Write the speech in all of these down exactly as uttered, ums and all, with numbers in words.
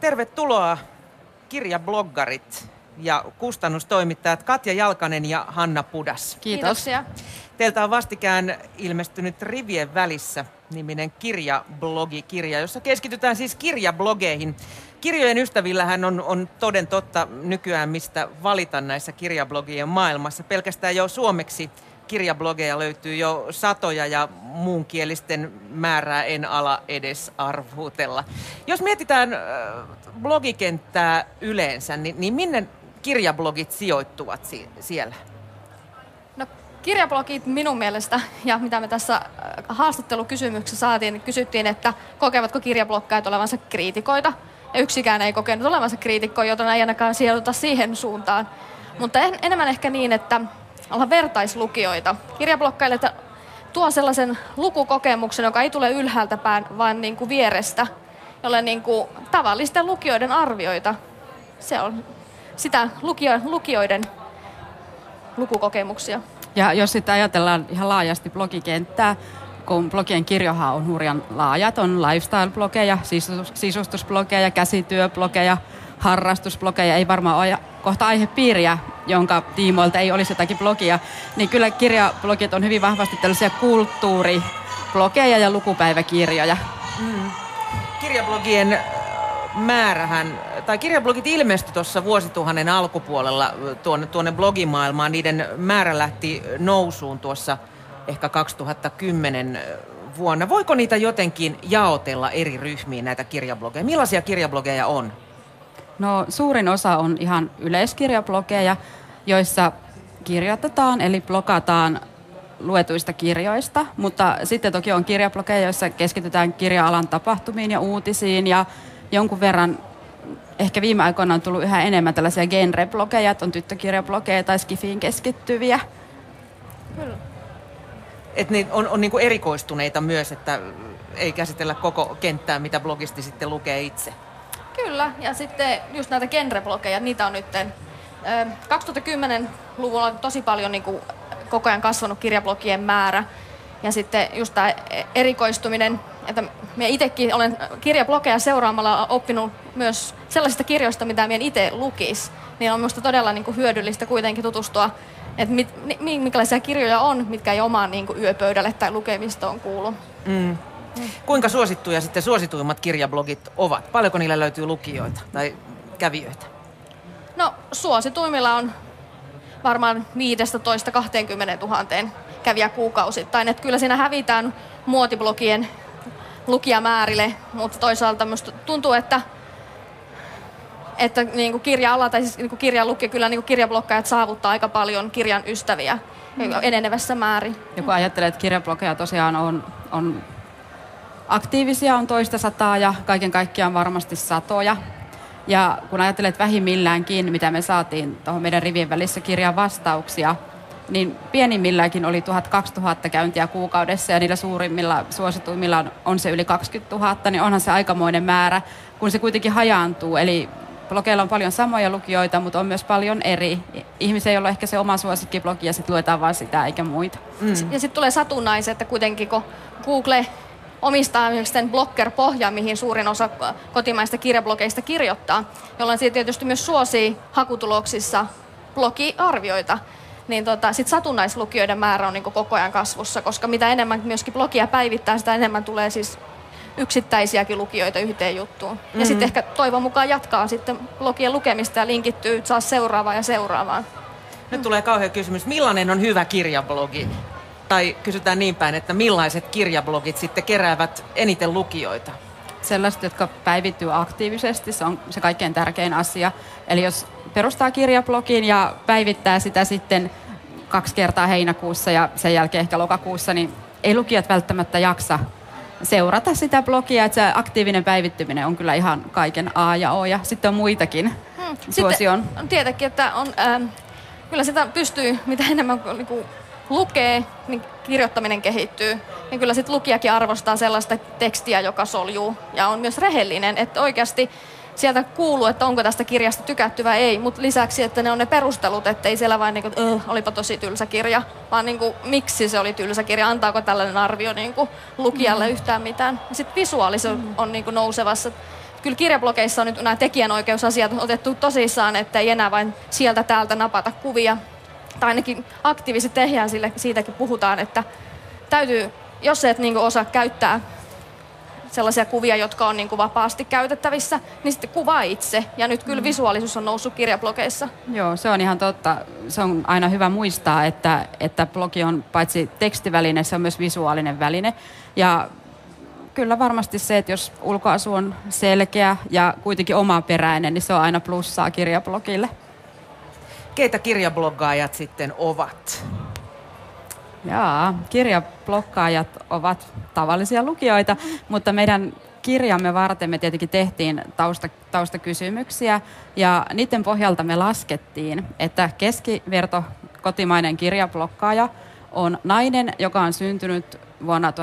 Tervetuloa kirjabloggarit ja kustannustoimittajat Katja Jalkanen ja Hanna Pudas. Kiitos. Kiitoksia. Teiltä on vastikään ilmestynyt Rivien välissä -niminen kirjablogikirja, jossa keskitytään siis kirjablogeihin. Kirjojen ystävillähän on, on toden totta nykyään mistä valita näissä kirjablogien maailmassa. Pelkästään jo suomeksi kirjablogeja löytyy jo satoja ja muunkielisten määrää en ala edes arvuutella. Jos mietitään äh, blogikenttää yleensä, niin, niin minne kirjablogit sijoittuvat si- siellä? No, kirjablogit minun mielestä, ja mitä me tässä haastattelukysymyksessä saatiin, niin kysyttiin, että kokevatko kirjabloggaajat olevansa kriitikoita. Ja yksikään ei kokenut olevansa kriitikkoja, joten ei ainakaan sijoituta siihen suuntaan. Mutta en, enemmän ehkä niin, että ollaan vertaislukijoita. Kirjabloggaajille tuo sellaisen lukukokemuksen, joka ei tule ylhäältä päin, vaan niin kuin vierestä, jolle niin kuin tavallisten lukijoiden arvioita. Se on sitä lukio, lukijoiden lukukokemuksia. Ja jos sitten ajatellaan ihan laajasti blogikenttää, kun blogien kirjohan on hurjan laajat, on lifestyle-blogeja, sisus, sisustusblogeja, käsityöblogeja, harrastusblogeja, ei varmaan ole kohta aihepiiriä, jonka tiimoilta ei olisi jotakin blogia, niin kyllä kirjablogit on hyvin vahvasti tällaisia kulttuuriblogeja ja lukupäiväkirjoja. Mm. Kirjablogien määrähän, tai kirjablogit ilmestyi tuossa vuosituhannen alkupuolella tuonne, tuonne blogimaailmaan. Niiden määrä lähti nousuun tuossa ehkä kaksituhattakymmenen vuonna. Voiko niitä jotenkin jaotella eri ryhmiin, näitä kirjablogeja? Millaisia kirjablogeja on? No suurin osa on ihan yleiskirjablogeja, joissa kirjoitetaan eli blogataan luetuista kirjoista, mutta sitten toki on kirjablogeja, joissa keskitytään kirja-alan tapahtumiin ja uutisiin ja jonkun verran ehkä viime aikoina on tullut yhä enemmän tällaisia genreblogeja, että on tyttökirjablogeja tai skifiin keskittyviä. Kyllä. Että ne on, on niinku erikoistuneita myös, että ei käsitellä koko kenttää, mitä blogisti sitten lukee itse. Kyllä, ja sitten just näitä genreblogeja, niitä on nyt kaksituhattakymmenen-luvulla on tosi paljon niin kuin koko ajan kasvanut kirjablogien määrä. Ja sitten just tämä erikoistuminen, että minä itsekin olen kirjablogeja seuraamalla oppinut myös sellaisista kirjoista, mitä minä itse lukisi. Niin on minusta todella niin kuin hyödyllistä kuitenkin tutustua, että mit, minkälaisia kirjoja on, mitkä ei omaan niin kuin yöpöydälle tai lukemistoon kuulu. Mm. Kuinka suosittuja sitten suosituimmat kirjablogit ovat? Paljonko niillä löytyy lukijoita tai kävijöitä? No suosituimmilla on varmaan viisitoista kaksikymmentätuhatta kävijä kuukausittain. Että kyllä siinä hävitään muotiblogien lukijamäärille, mutta toisaalta minusta tuntuu, että, että niin kuin kirja-ala tai siis niin kuin kirjan lukija, kyllä niin kuin kirjabloggaajat saavuttaa aika paljon kirjan ystäviä mm. enenevässä määrin. Ja kun ajattelee, että kirjablogeja tosiaan on, on aktiivisia, on toista sataa ja kaiken kaikkiaan varmasti satoja. Ja kun ajattelet vähimmilläänkin, mitä me saatiin tuohon meidän rivien välissä kirjan vastauksia, niin pienimmilläänkin oli tuhat kaksituhatta käyntiä kuukaudessa ja niillä suurimmilla suosituimmilla on, on se yli kaksikymmentätuhatta, niin onhan se aikamoinen määrä, kun se kuitenkin hajaantuu. Eli blogeilla on paljon samoja lukijoita, mutta on myös paljon eri. Ihmisiä, joilla on ehkä se oma suosikkiblogi ja sitten luetaan vaan sitä eikä muita. Mm. Ja sitten tulee satunnaiset, että kuitenkin kun Google omistaa myös Blogger-pohja, mihin suurin osa kotimaista kirjablogeista kirjoittaa, jolloin siitä tietysti myös suosii hakutuloksissa blogiarvioita. Niin tota, sit satunnaislukijoiden määrä on niin kuin koko ajan kasvussa, koska mitä enemmän myöskin blogia päivittää, sitä enemmän tulee siis yksittäisiäkin lukijoita yhteen juttuun. Mm-hmm. Ja sitten ehkä toivon mukaan jatkaa sitten blogien lukemista ja linkittyy saa seuraavaan ja seuraavaan. Nyt mm. tulee kauhea kysymys, millainen on hyvä kirjablogi? Tai kysytään niin päin, että millaiset kirjablogit sitten keräävät eniten lukijoita? Sellaiset, jotka päivittyy aktiivisesti, se on se kaikkein tärkein asia. Eli jos perustaa kirjablogin ja päivittää sitä sitten kaksi kertaa heinäkuussa ja sen jälkeen ehkä lokakuussa, niin ei lukijat välttämättä jaksa seurata sitä blogia. Että se aktiivinen päivittyminen on kyllä ihan kaiken A ja O ja sitten on muitakin hmm. suosion. Sitten tietenkin, että on, ähm, kyllä sitä pystyy, mitä enemmän niin kuin lukee, niin kirjoittaminen kehittyy. Ja kyllä sitten lukijakin arvostaa sellaista tekstiä, joka soljuu ja on myös rehellinen, että oikeasti sieltä kuuluu, että onko tästä kirjasta tykätty vai ei, mutta lisäksi, että ne on ne perustelut, että ei siellä vain, niin kuin, että olipa tosi tylsä kirja, vaan niin kuin, miksi se oli tylsä kirja, antaako tällainen arvio niin kuin, lukijalle mm. yhtään mitään. Sitten visuaalisuus mm. on niin kuin, nousevassa. kyllä kirjablogeissa on nyt nämä tekijänoikeusasiat otettu tosissaan, että ei enää vain sieltä täältä napata kuvia. Tai ainakin aktiivisesti tehdään sille, siitäkin puhutaan, että täytyy, jos et niin kuin osaa käyttää sellaisia kuvia, jotka on niin kuin vapaasti käytettävissä, niin sitten kuvaa itse. Ja nyt kyllä visuaalisuus on noussut kirjablogeissa. Joo, se on ihan totta. Se on aina hyvä muistaa, että, että blogi on paitsi tekstiväline, se on myös visuaalinen väline. Ja kyllä varmasti se, että jos ulkoasu on selkeä ja kuitenkin omaperäinen, niin se on aina plussaa kirjablogille. Keitä kirjabloggaajat sitten ovat? Jaa, kirjabloggaajat ovat tavallisia lukijoita, mutta meidän kirjamme varten me tietenkin tehtiin tausta, taustakysymyksiä ja niiden pohjalta me laskettiin, että keskiverto kotimainen kirjabloggaaja on nainen, joka on syntynyt vuonna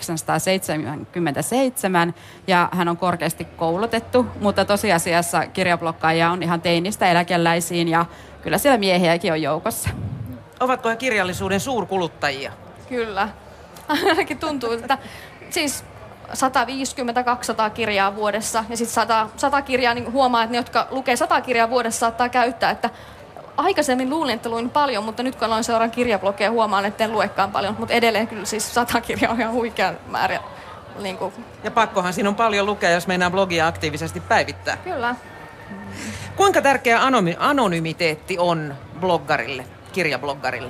tuhatyhdeksänsataaseitsemänkymmentäseitsemän ja hän on korkeasti koulutettu, mutta tosiasiassa kirjabloggaajia on ihan teinistä eläkeläisiin ja kyllä siellä miehiäkin on joukossa. Ovatko he kirjallisuuden suurkuluttajia? Kyllä. Ainakin tuntuu, että siis sata viisikymmentä kaksisataa kirjaa vuodessa ja sitten sata, sata kirjaa, niin huomaa, että ne, jotka lukee sata kirjaa vuodessa, saattaa käyttää, että aikaisemmin luulin, että luin paljon, mutta nyt kun aloin seuraan kirjablogeja, huomaan, että en luekaan paljon, mutta edelleen kyllä siis sata kirjaa on ihan huikea määrä. Niin kuin. Ja pakkohan siinä on paljon lukea, jos meinaa blogia aktiivisesti päivittää. Kyllä. Kuinka tärkeä anony- anonymiteetti on bloggarille, kirjabloggarille?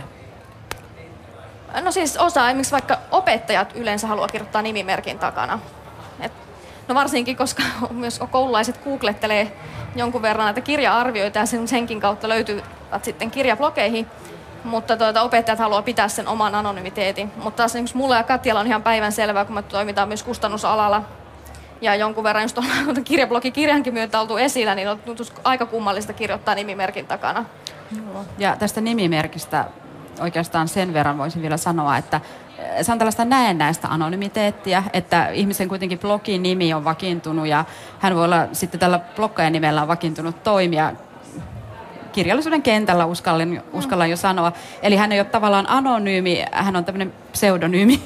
No siis osa, esimerkiksi vaikka opettajat yleensä haluaa kirjoittaa nimimerkin takana. Et, no varsinkin, koska myös koululaiset googlettelee jonkun verran näitä kirja-arvioita ja sen, senkin kautta löytyvät sitten kirjablogeihin. Mutta tuota, opettajat haluaa pitää sen oman anonymiteetin. Mutta taas esimerkiksi mulla ja Katjalla on ihan päivän selvää, kun me toimitaan myös kustannusalalla. Ja jonkun verran just on kirjablogikirjankin myötä oltu esillä, niin on aika kummallista kirjoittaa nimimerkin takana. Ja tästä nimimerkistä oikeastaan sen verran voisin vielä sanoa, että se on tällaista näennäistä anonymiteettia, että ihmisen kuitenkin blogin nimi on vakiintunut ja hän voi olla sitten tällä bloggaajan nimellä on vakiintunut toimia kirjallisuuden kentällä, uskallan, uskallan jo sanoa. Eli hän ei ole tavallaan anonyymi, hän on tämmöinen pseudonyymi.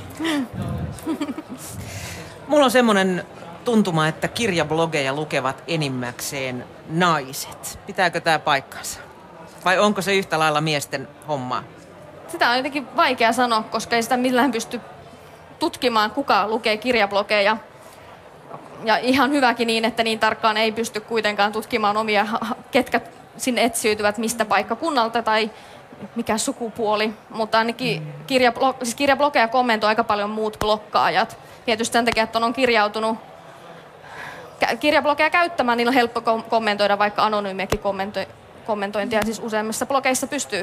Mulla on semmoinen tuntuma, että kirjablogeja lukevat enimmäkseen naiset. Pitääkö tämä paikkansa? Vai onko se yhtä lailla miesten hommaa? Sitä on jotenkin vaikea sanoa, koska ei sitä millään pysty tutkimaan, kuka lukee kirjablogeja. Ja ihan hyväkin niin, että niin tarkkaan ei pysty kuitenkaan tutkimaan omia, ketkä sinne etsiytyvät, mistä paikkakunnalta tai mikä sukupuoli. Mutta ainakin kirjablo- siis kirjablogeja kommentoi aika paljon muut blokkaajat. Tietysti sen takia, että on kirjautunut kirjablogeja käyttämään, niin on helppo kommentoida vaikka anonyymiäkin kommentointia. Siis useimmissa blogeissa pystyy.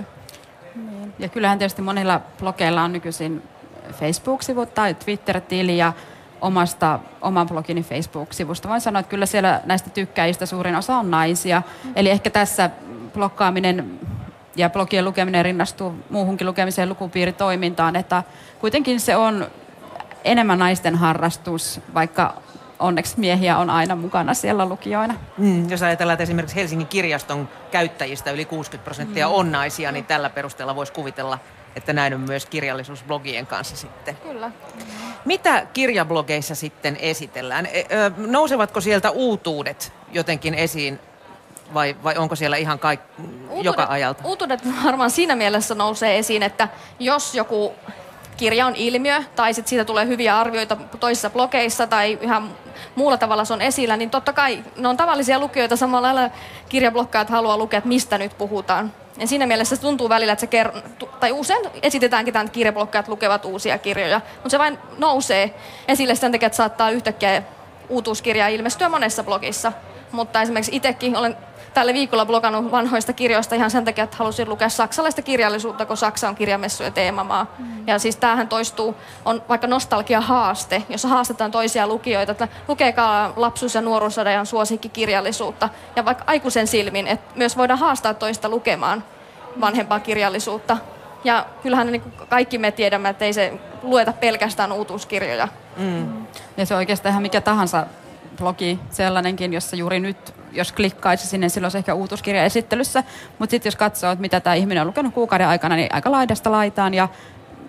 Ja kyllähän tietysti monilla blogeilla on nykyisin Facebook-sivu tai Twitter-tili ja omasta, oman blogini Facebook-sivusta. Voin sanoa, että kyllä siellä näistä tykkäjistä suurin osa on naisia. Mm. Eli ehkä tässä bloggaaminen ja blogien lukeminen rinnastuu muuhunkin lukemiseen lukupiiritoimintaan, että kuitenkin se on enemmän naisten harrastus, vaikka onneksi miehiä on aina mukana siellä lukijoina. Mm, jos ajatellaan, että esimerkiksi Helsingin kirjaston käyttäjistä yli kuusikymmentä prosenttia mm. on naisia, niin tällä perusteella voisi kuvitella, että näin on myös kirjallisuusblogien kanssa sitten. Kyllä. Mitä kirjablogeissa sitten esitellään? Nousevatko sieltä uutuudet jotenkin esiin vai, vai onko siellä ihan kaik- uutuudet, joka ajalta? Uutuudet varmaan siinä mielessä nousee esiin, että jos joku kirja on ilmiö tai sitten siitä tulee hyviä arvioita toisissa blogeissa tai ihan muulla tavalla se on esillä, niin totta kai ne on tavallisia lukijoita, samalla lailla kirjabloggaajat haluaa lukea, että mistä nyt puhutaan. Ja siinä mielessä se tuntuu välillä, että se ker- tai usein esitetäänkin tämän, että kirjabloggaajat lukevat uusia kirjoja, mutta se vain nousee esille sen takia, että saattaa yhtäkkiä uutuuskirjaa ilmestyä monessa blogissa. Mutta esimerkiksi itsekin olen tällä viikolla blogannut vanhoista kirjoista ihan sen takia, että halusin lukea saksalaista kirjallisuutta, kun Saksa on kirjamessujen teemamaa. Mm. Ja siis tämähän toistuu, on vaikka nostalgia-haaste, jossa haastetaan toisia lukijoita, että lukekaa lapsuus- ja nuoruusajan suosikkikirjallisuutta. Ja vaikka aikuisen silmin, että myös voidaan haastaa toista lukemaan vanhempaa kirjallisuutta. Ja kyllähän niin kaikki me tiedämme, että ei se lueta pelkästään uutuuskirjoja. Mm. Ja se on oikeastaan ihan mikä tahansa blogi sellainenkin, jossa juuri nyt, jos klikkaisi sinne, silloin se ehkä uutuuskirja esittelyssä. Mutta sitten jos katsoo, että mitä tämä ihminen on lukenut kuukauden aikana, niin aika laidasta laitaan. Ja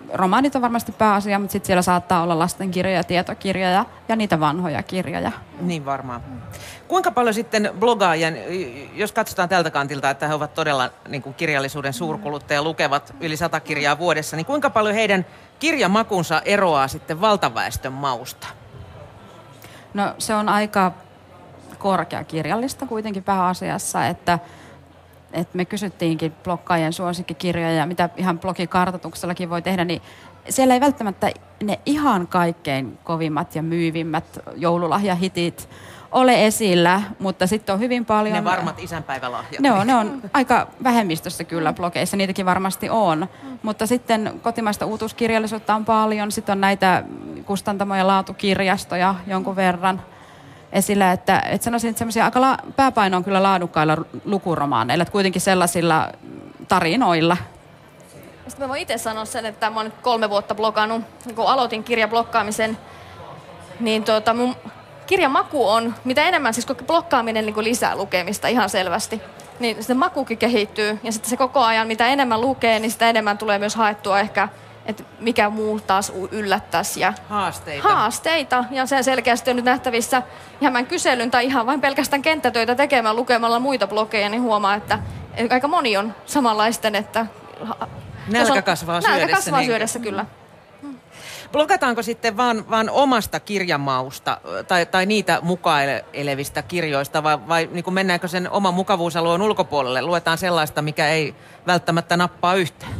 romaanit on varmasti pääasia, mutta sitten siellä saattaa olla lastenkirjoja, tietokirjoja ja niitä vanhoja kirjoja. Niin varmaan. Kuinka paljon sitten blogaajien, jos katsotaan tältä kantilta, että he ovat todella niin kuin kirjallisuuden suurkuluttaja, lukevat yli sata kirjaa vuodessa, niin kuinka paljon heidän kirjamakunsa eroaa sitten valtaväestön mausta? No se on aika korkea kirjallista kuitenkin pääasiassa, että, että me kysyttiinkin bloggaajien suosikkikirjoja ja mitä ihan blogikartoituksellakin voi tehdä, niin siellä ei välttämättä ne ihan kaikkein kovimmat ja myyvimmät joululahjahitit ole esillä, mutta sitten on hyvin paljon... Ne varmat isänpäivälahjat. Ne on, ne on aika vähemmistössä kyllä blogeissa, niitäkin varmasti on. Mutta sitten kotimaista uutuuskirjallisuutta on paljon, sitten on näitä kustantamoja laatukirjastoja jonkun verran esillä, että, että sanoisin, että semmoisia aika la, pääpaino on kyllä laadukkailla lukuromaaneilla, että kuitenkin sellaisilla tarinoilla. Sitten mä voin itse sanoa sen, että mä oon nyt kolme vuotta blogannut, kun aloitin kirjablokkaamisen, niin tuota, mun kirjan maku on, mitä enemmän, siis kun blokkaaminen niin lisää lukemista ihan selvästi, niin sitten makukin kehittyy ja sitten se koko ajan, mitä enemmän lukee, niin sitä enemmän tulee myös haettua ehkä, että mikä muu taas yllättäisi. Ja haasteita. Haasteita, ja se selkeästi on nyt nähtävissä ihan mä kyselyn tai ihan vain pelkästään kenttätöitä tekemään lukemalla muita blogeja, niin huomaa, että aika moni on samanlaisten, että nälkä kasvaa syödessä. Nälkä kasvaa niin syödessä, kyllä. Blogataanko sitten vaan, vaan omasta kirjamausta tai, tai niitä mukailevista kirjoista vai, vai niin kuin mennäänkö sen oman mukavuusalueen ulkopuolelle? Luetaan sellaista, mikä ei välttämättä nappaa yhtään?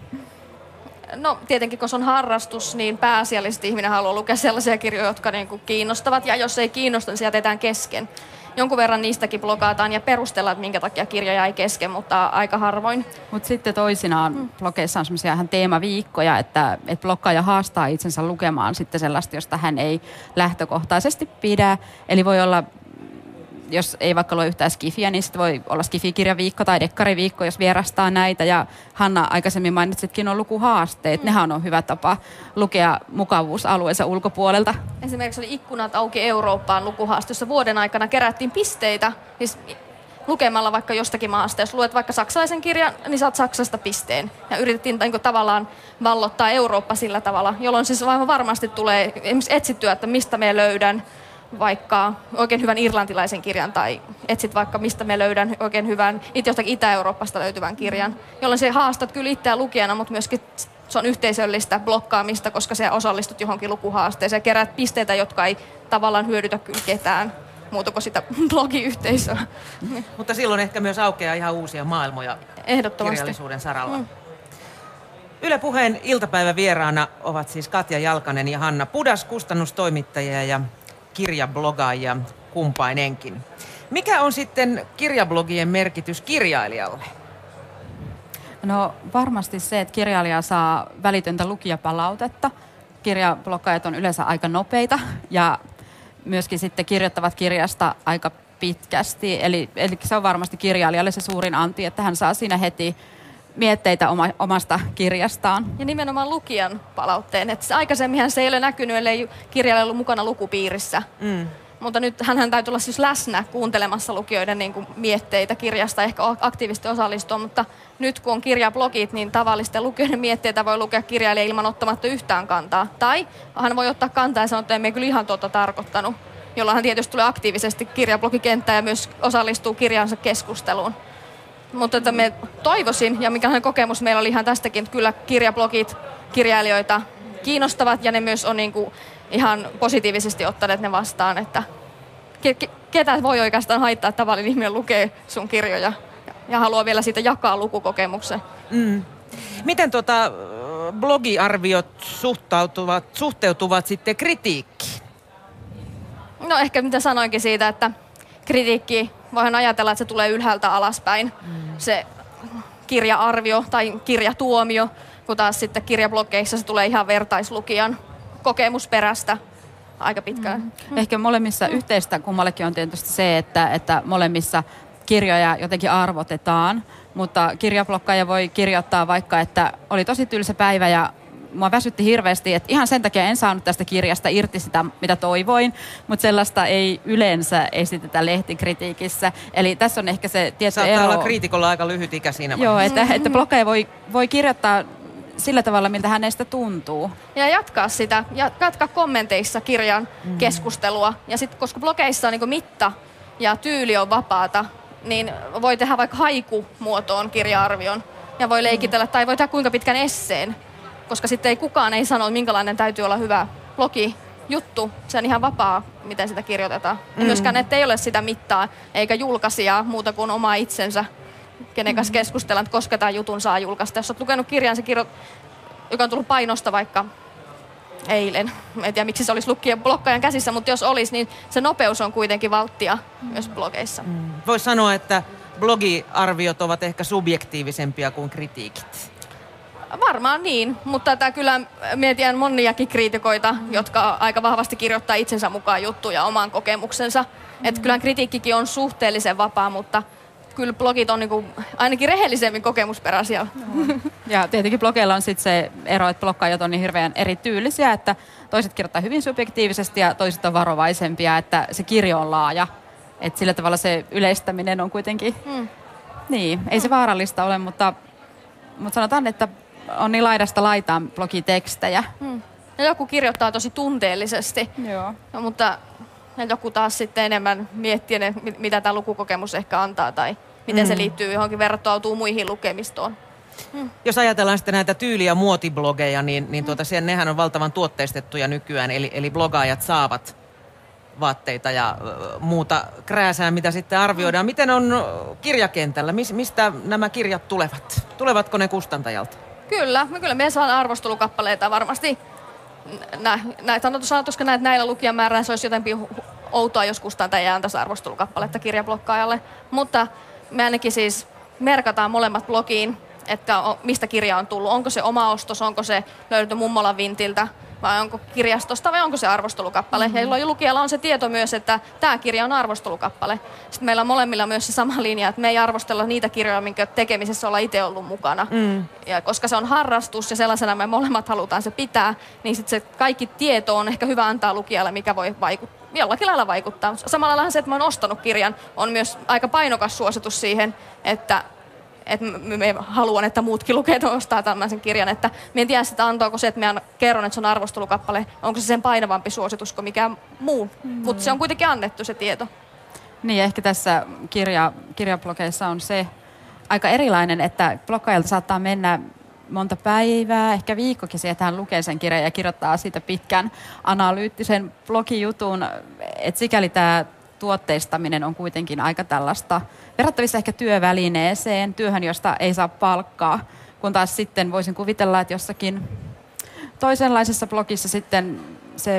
No tietenkin, kun se on harrastus, niin pääasiallisesti ihminen haluaa lukea sellaisia kirjoja, jotka niin kuin kiinnostavat. Ja jos ei kiinnosta, niin se jätetään kesken. Jonkun verran niistäkin blogataan ja perustellaan, että minkä takia kirjoja ei kesken, mutta aika harvoin. Mutta sitten toisinaan hmm. blogeissa on semmoisia ihan teemaviikkoja, että, että bloggaaja haastaa itsensä lukemaan sitten sellaista, josta hän ei lähtökohtaisesti pidä. Eli voi olla, jos ei vaikka lue yhtään skifiä, niin sitten voi olla skifikirjaviikko tai dekkariviikko, jos vierastaa näitä. Ja Hanna, aikaisemmin mainitsitkin on lukuhaasteet. Mm. Nehän on hyvä tapa lukea mukavuusalueensa ulkopuolelta. Esimerkiksi oli Ikkunat auki Eurooppaan lukuhaaste, jossa vuoden aikana kerättiin pisteitä. Siis lukemalla vaikka jostakin maasta. Jos luet vaikka saksalaisen kirjan, niin saat Saksasta pisteen. Ja yritettiin niin kuin, tavallaan vallottaa Eurooppa sillä tavalla, jolloin siis aivan varmasti tulee etsittyä, että mistä me löydän vaikka oikein hyvän irlantilaisen kirjan tai etsit vaikka mistä me löydän oikein hyvän itse jostakin Itä-Euroopasta löytyvän kirjan, jolloin se haastat kyllä itseä lukijana, mutta myöskin se on yhteisöllistä blokkaamista, koska sä osallistut johonkin lukuhaasteeseen ja kerät pisteitä, jotka ei tavallaan hyödytä kyllä ketään muuta kuin sitä blogiyhteisöä. Mutta silloin ehkä myös aukeaa ihan uusia maailmoja kirjallisuuden saralla. Mm. Yle Puheen iltapäivävieraana ovat siis Katja Jalkanen ja Hanna Pudas, kustannustoimittajia ja kirjablogaajia kumpainenkin. Mikä on sitten kirjablogien merkitys kirjailijalle? No varmasti se, että kirjailija saa välitöntä lukijapalautetta. Kirjabloggaajat on yleensä aika nopeita ja myöskin sitten kirjoittavat kirjasta aika pitkästi. Eli, eli se on varmasti kirjailijalle se suurin anti, että hän saa siinä heti mietteitä oma, omasta kirjastaan. Ja nimenomaan lukijan palautteen. Että aikaisemminhan se ei ole näkynyt, ellei kirjailija ollut mukana lukupiirissä. Mm. Mutta nyt hänhän täytyy olla siis läsnä kuuntelemassa lukijoiden niin kuin mietteitä kirjasta, ehkä aktiivisesti osallistua. Mutta nyt kun on kirjablogit, niin tavallisten lukijoiden mietteitä voi lukea kirjailija ilman ottamatta yhtään kantaa. Tai hän voi ottaa kantaa ja sanoa, että emme kyllä ihan tuota tarkoittanut. Jolloin hän tietysti tulee aktiivisesti kirjablogikenttään ja myös osallistuu kirjansa keskusteluun. Mutta että me toivoisin, ja mikähän kokemus meillä oli ihan tästäkin, että kyllä kirjablogit kirjailijoita kiinnostavat ja ne myös on niin kuin ihan positiivisesti ottaneet ne vastaan, että ke- ketä voi oikeastaan haittaa, että tavallinen ihminen lukee sun kirjoja ja haluaa vielä siitä jakaa lukukokemuksen. Mm. Miten tuota, blogiarviot suhtautuvat, suhteutuvat sitten kritiikkiin? No ehkä mitä sanoinkin siitä, että kritiikki, voihan ajatella, että se tulee ylhäältä alaspäin, mm. se kirja-arvio tai kirjatuomio, kun taas sitten kirjablogeissa se tulee ihan vertaislukijan kokemusperästä aika pitkään. Mm. Ehkä molemmissa mm. yhteistä kummallekin on tietysti se, että, että molemmissa kirjoja jotenkin arvotetaan, mutta kirjabloggaaja voi kirjoittaa vaikka, että oli tosi tylsä päivä ja mua väsytti hirveästi, että ihan sen takia en saanut tästä kirjasta irti sitä, mitä toivoin, mutta sellaista ei yleensä esitetä lehtikritiikissä. Eli tässä on ehkä se tietty Saattaa ero. olla kriitikolla aika lyhyt ikä siinä Joo, että, että bloggaaja voi, voi kirjoittaa sillä tavalla, miltä hänestä tuntuu. Ja jatkaa sitä, jatkaa kommenteissa kirjan mm. keskustelua. Ja sitten, koska blogeissa on niin mitta ja tyyli on vapaata, niin voi tehdä vaikka haikumuotoon kirja-arvion. Ja voi leikitellä, mm. tai voi tehdä kuinka pitkän esseen. Koska sitten ei kukaan ei sano, minkälainen täytyy olla hyvä blogi. Juttu, se on ihan vapaa, miten sitä kirjoitetaan. Mm. Ja myöskään, että ei ole sitä mittaa, eikä julkaisijaa muuta kuin oma itsensä, kenen kanssa keskustellaan, että koska tämä jutun saa julkaista. Jos olet lukenut kirjan, se kirjo, joka on tullut painosta vaikka eilen, en tiedä miksi se olisi lukijan blokkaajan käsissä, mutta jos olisi, niin se nopeus on kuitenkin valttia mm. myös blogeissa. Mm. Voisi sanoa, että blogiarviot ovat ehkä subjektiivisempia kuin kritiikit. Varmaan niin, mutta tämä kyllä mietin moniakin kriitikoita, mm. jotka aika vahvasti kirjoittaa itsensä mukaan juttuja oman kokemuksensa. Mm. Että kyllä kritiikkikin on suhteellisen vapaa, mutta kyllä blogit on niinku ainakin rehellisemmin kokemusperäisiä. No. Ja tietenkin blogeilla on sitten se ero, että bloggaajat on niin hirveän erityylisiä, että toiset kirjoittaa hyvin subjektiivisesti ja toiset on varovaisempia, että se kirjo on laaja. Että sillä tavalla se yleistäminen on kuitenkin, mm. niin, ei mm. se vaarallista ole, mutta, mutta sanotaan, että on niin laidasta laitaan blogitekstejä. Hmm. Ja joku kirjoittaa tosi tunteellisesti, Joo. No, mutta joku taas sitten enemmän miettii, mitä tämä lukukokemus ehkä antaa tai miten hmm. se liittyy johonkin verrattautuu muihin lukemistoon. Hmm. Jos ajatellaan sitten näitä tyyli- ja muotiblogeja, niin, niin tuota, sen, nehän on valtavan tuotteistettuja nykyään, eli, eli blogaajat saavat vaatteita ja muuta krääsää, mitä sitten arvioidaan. Miten on kirjakentällä? Mistä nämä kirjat tulevat? Tulevatko ne kustantajalta? Kyllä, me kyllä me saan arvostelukappaleita varmasti. Nä, nä, sanotusko näin, että näillä lukijamäärää se olisi jotenkin outoa, jos kustantaja antaisi arvostelukappaletta kirjablokkaajalle. Mutta me ainakin siis merkataan molemmat blogiin, että on, mistä kirja on tullut. Onko se oma ostos, onko se löydetty mummolan vintiltä, vai onko kirjastosta vai onko se arvostelukappale. Mm-hmm. Ja lukijalla on se tieto myös, että tämä kirja on arvostelukappale. Sitten meillä on molemmilla myös se sama linja, että me ei arvostella niitä kirjoja, minkä tekemisessä ollaan itse ollut mukana. Mm. Ja koska se on harrastus ja sellaisena me molemmat halutaan se pitää, niin sitten se kaikki tieto on ehkä hyvä antaa lukijalle, mikä voi vaikuttaa. Jollakin lailla vaikuttaa. Samalla lailla se, että mä oon ostanut kirjan, on myös aika painokas suositus siihen, että että me haluan, että muutkin lukijat ostaa tämmöisen kirjan. Että me en tiedä sitä antoako se, että mä kerron, että se on arvostelukappale. Onko se sen painavampi suositus kuin mikään muu. Mm. Mutta se on kuitenkin annettu se tieto. Niin, ehkä tässä kirja, kirjablogeissa on se aika erilainen, että bloggaajalta saattaa mennä monta päivää, ehkä viikkokin siihen, että hän lukee sen kirjan ja kirjoittaa siitä pitkän analyyttisen blogijutun. Että sikäli tämä tuotteistaminen on kuitenkin aika tällaista verrattavissa ehkä työvälineeseen, työhön, josta ei saa palkkaa, kun taas sitten voisin kuvitella, että jossakin toisenlaisessa blogissa sitten se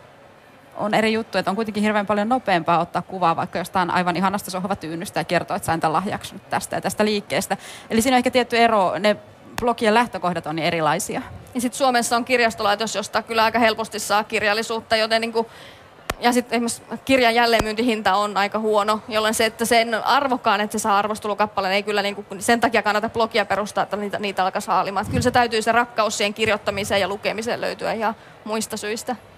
on eri juttu, että on kuitenkin hirveän paljon nopeampaa ottaa kuvaa vaikka jostain aivan ihanasta sohvatyynystä ja kertoa, että sain tämän lahjaksi nyt tästä ja tästä liikkeestä. Eli siinä on ehkä tietty ero, ne blogien lähtökohdat on niin erilaisia. Ja sitten Suomessa on kirjastolaitos, josta kyllä aika helposti saa kirjallisuutta, joten niin kuin ja sitten esimerkiksi kirjan jälleenmyyntihinta on aika huono, jolloin se, että sen arvokkaan, että se saa arvostelukappaleen, ei kyllä niin kuin, sen takia kannata blogia perustaa, että niitä, niitä alkaa haalimaan. Kyllä se täytyy se rakkaus siihen kirjoittamiseen ja lukemiseen löytyä ihan muista syistä.